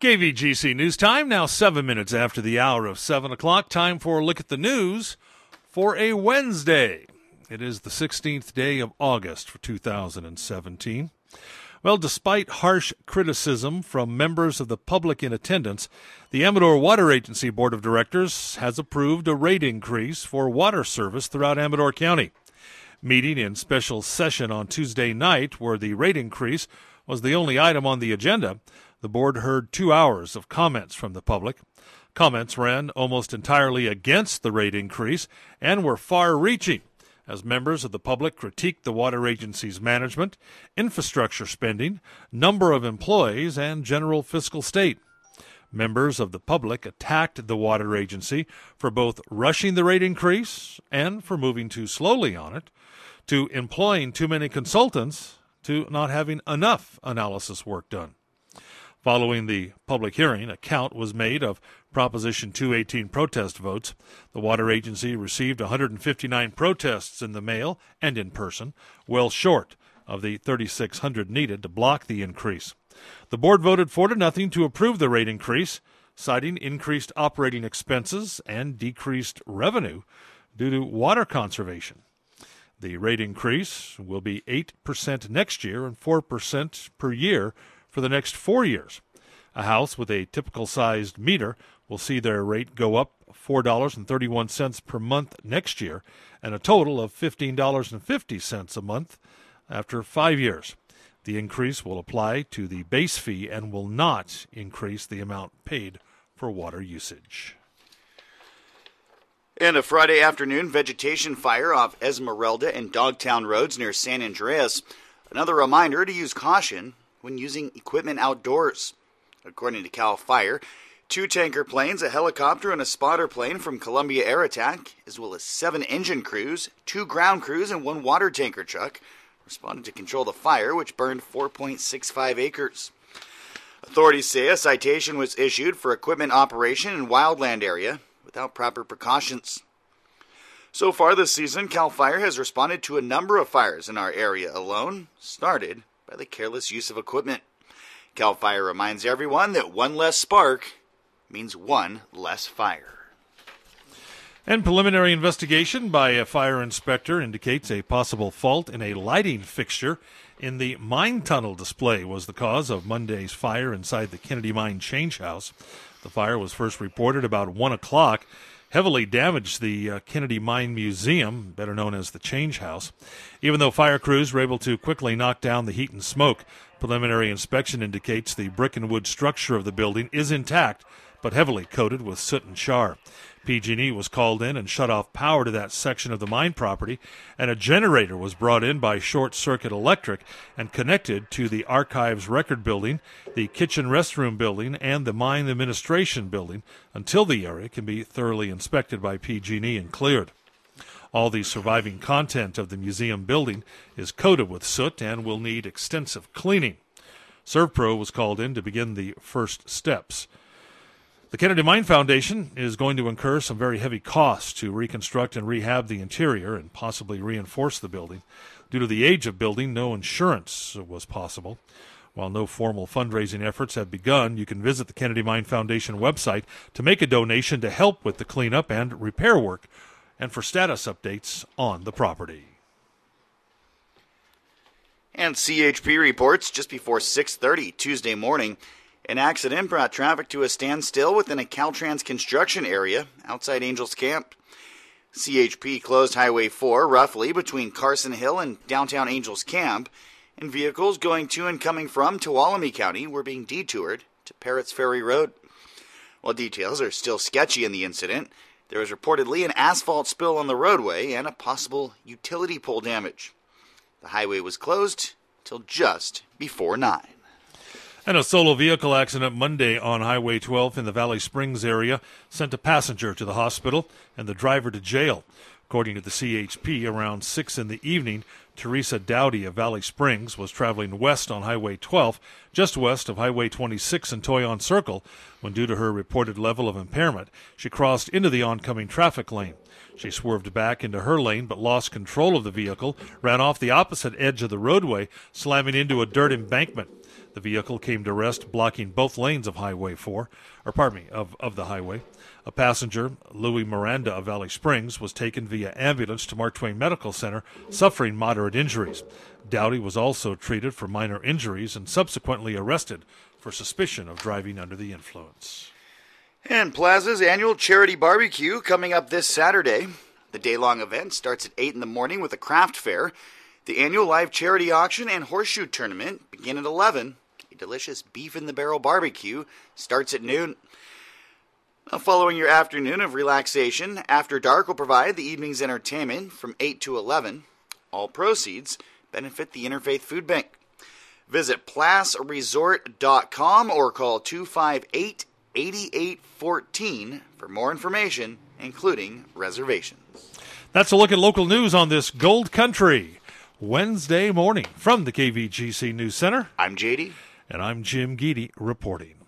KVGC News Time, now 7 minutes after the hour of 7 o'clock. Time for a look at the news for a Wednesday. It is the 16th day of August for 2017. Well, despite harsh criticism from members of the public in attendance, the Amador Water Agency Board of Directors has approved a rate increase for water service throughout Amador County. Meeting in special session on Tuesday night, where the rate increase was the only item on the agenda, the board heard 2 hours of comments from the public. Comments ran almost entirely against the rate increase and were far-reaching, as members of the public critiqued the water agency's management, infrastructure spending, number of employees, and general fiscal state. Members of the public attacked the water agency for both rushing the rate increase and for moving too slowly on it, to employing too many consultants, to not having enough analysis work done. Following the public hearing, a count was made of Proposition 218 protest votes. The water agency received 159 protests in the mail and in person, well short of the 3,600 needed to block the increase. The board voted 4-0 to approve the rate increase, citing increased operating expenses and decreased revenue due to water conservation. The rate increase will be 8% next year and 4% per year for the next 4 years. A house with a typical sized meter will see their rate go up $4.31 per month next year, and a total of $15.50 a month after 5 years. The increase will apply to the base fee and will not increase the amount paid for water usage. And a Friday afternoon vegetation fire off Esmeralda and Dogtown roads near San Andreas. Another reminder to use caution when using equipment outdoors. According to CAL FIRE, 2 tanker planes, a helicopter, and a spotter plane from Columbia Air Attack, as well as 7 engine crews, 2 ground crews, and 1 water tanker truck, responded to control the fire, which burned 4.65 acres. Authorities say a citation was issued for equipment operation in wildland area without proper precautions. So far this season, CAL FIRE has responded to a number of fires in our area alone, started by the careless use of equipment. CAL FIRE reminds everyone that 1 less spark means 1 less fire. And preliminary investigation by a fire inspector indicates a possible fault in a lighting fixture in the mine tunnel display was the cause of Monday's fire inside the Kennedy Mine Change House. The fire was first reported about 1 o'clock. Heavily damaged the Kennedy Mine Museum, better known as the Change House. Even though fire crews were able to quickly knock down the heat and smoke, preliminary inspection indicates the brick and wood structure of the building is intact, but heavily coated with soot and char. PG&E was called in and shut off power to that section of the mine property, and a generator was brought in by short-circuit electric and connected to the Archives Record Building, the Kitchen Restroom Building, and the Mine Administration Building until the area can be thoroughly inspected by PG&E and cleared. All the surviving content of the museum building is coated with soot and will need extensive cleaning. ServPro was called in to begin the first steps. The Kennedy Mine Foundation is going to incur some very heavy costs to reconstruct and rehab the interior and possibly reinforce the building. Due to the age of building, no insurance was possible. While no formal fundraising efforts have begun, you can visit the Kennedy Mine Foundation website to make a donation to help with the cleanup and repair work and for status updates on the property. And CHP reports just before 6:30 Tuesday morning, an accident brought traffic to a standstill within a Caltrans construction area outside Angels Camp. CHP closed Highway 4 roughly between Carson Hill and downtown Angels Camp, and vehicles going to and coming from Tuolumne County were being detoured to Parrots Ferry Road. While details are still sketchy in the incident, there was reportedly an asphalt spill on the roadway and a possible utility pole damage. The highway was closed till just before 9. And a solo vehicle accident Monday on Highway 12 in the Valley Springs area sent a passenger to the hospital and the driver to jail. According to the CHP, around 6 in the evening, Teresa Dowdy of Valley Springs was traveling west on Highway 12, just west of Highway 26 and Toyon Circle, when due to her reported level of impairment, she crossed into the oncoming traffic lane. She swerved back into her lane but lost control of the vehicle, ran off the opposite edge of the roadway, slamming into a dirt embankment. The vehicle came to rest, blocking both lanes of Highway 4, of the highway. A passenger, Louis Miranda of Valley Springs, was taken via ambulance to Mark Twain Medical Center, suffering moderate injuries. Dowdy was also treated for minor injuries and subsequently arrested for suspicion of driving under the influence. And Plaza's annual charity barbecue coming up this Saturday. The day-long event starts at 8 in the morning with a craft fair. The annual live charity auction and horseshoe tournament begin at 11. A delicious beef-in-the-barrel barbecue starts at noon. Now, following your afternoon of relaxation, After Dark will provide the evening's entertainment from 8 to 11. All proceeds benefit the Interfaith Food Bank. Visit placeresort.com or call 258-8814 for more information, including reservations. That's a look at local news on this Gold Country Wednesday morning from the KVGC News Center. I'm JD. And I'm Jim Geedy reporting.